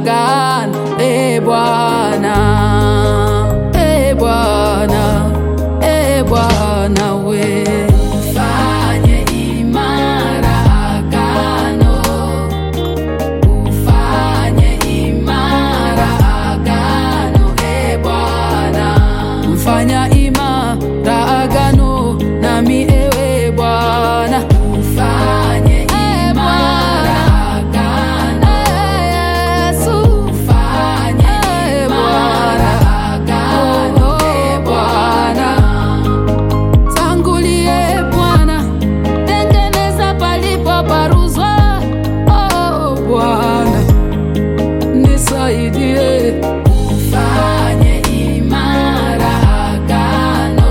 agano, Bwana, Bwana, Bwana we. Ufanye imara agano, ufanye imara agano, Bwana. Mfanya imara agano nami ewe Bwana. Ufanye imara agano, Yesu. Ufanye imara agano, Bwana. Tangulie Bwana, tengeneza palipo paruzwa. Bwana nisaidie. Ufanye imara agano,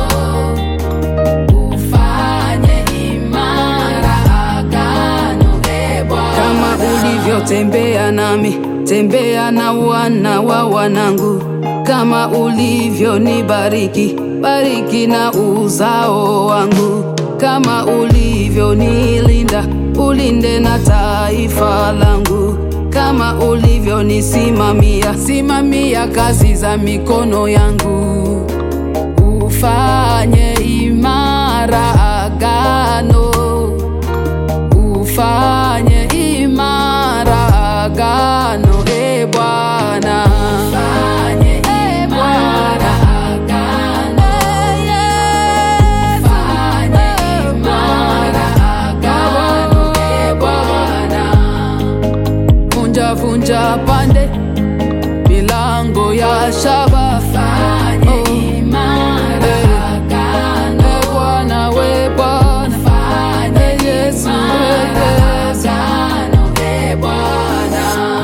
ufanye imara agano, Bwana. Kama ulivyotembea nami, tembea na wana wa wanangu. Kama ulivyonibariki, bariki na uzao wangu. Kama ulivyonilinda, ulinde na taifa langu. Kama ulivyonisimamia, simamia kazi za mikono yangu. Ufanye imara agano, ufanye imara agano, Bwana. Ufanye imara agano, ufanye imara agano, Bwana. Vunja vunja pande milango ya shaba. Ufanye imara agano, Bwana we Bwana. Ufanye Yesu imara agano, Bwana.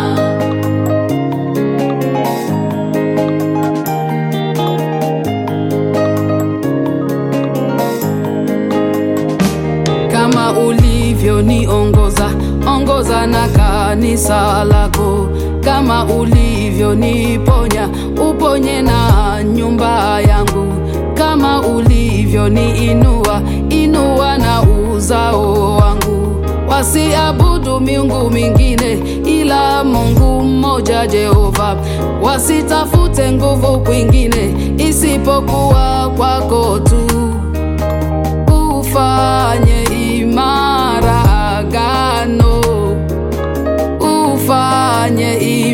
Kama ulivyoniongoza, ongoza na kanisa lako. Kama ulivyoniponya, uponye na nyumba yangu. Kama ulivyoniinua, inua na uzao wangu. Wasiabudu miungu mingine ila Mungu mmoja Jehova. Wasitafute nguvu kwingine isipokuwa kwako tu. Ufanye imara agano, ufanye imara